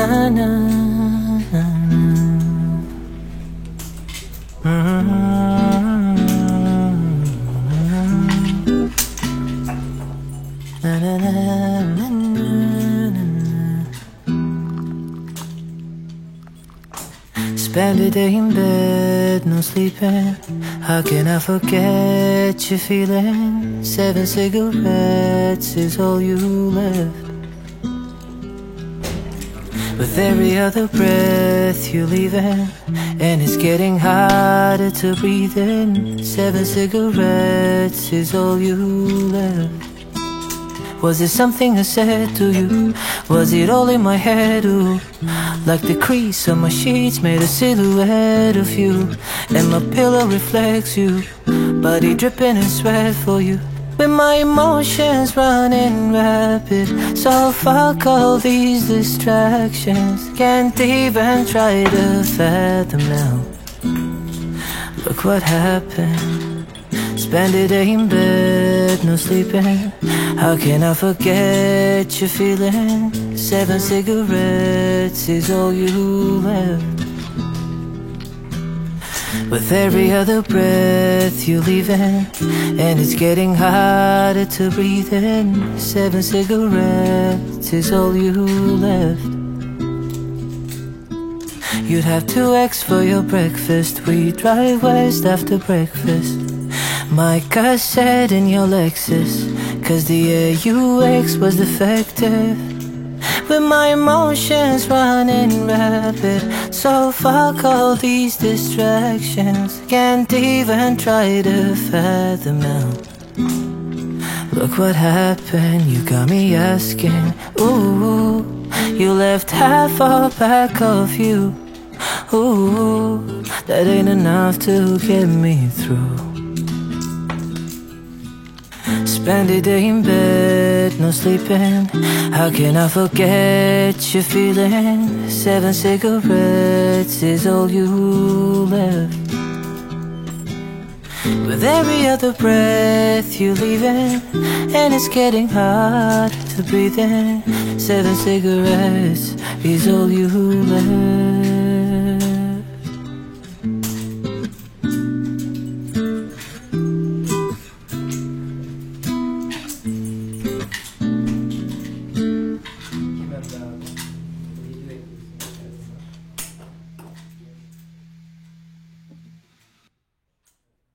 na, na, na, na, na, na. Spend a day in bed, no sleeping. How can I forget your feeling? 7 cigarettes is all you left. With every other breath you're leaving, and it's getting harder to breathe in. 7 cigarettes is all you left. Was it something I said to you? Was it all in my head? Ooh, like the crease on my sheets made a silhouette of you, and my pillow reflects you, body dripping in sweat for you. With my emotions running rapid, so fuck all these distractions. Can't even try to fathom now. Look what happened. Spend a day in bed, no sleeping. How can I forget your feeling? 7 cigarettes is all you left. With every other breath you're leaving, and it's getting harder to breathe in. 7 cigarettes is all you left. You'd have 2 eggs for your breakfast. We drive west after breakfast. My cassette in your Lexus, 'cause the AUX was defective. With my emotions running rapid, so fuck all these distractions. Can't even try to fathom now. Look what happened, you got me asking. Ooh, you left half or back of you. Ooh, that ain't enough to get me through. Spend a day in bed, no sleeping. How can I forget your feeling? 7 cigarettes is all you left. With every other breath you're leaving, and it's getting hard to breathe in. 7 cigarettes is all you left.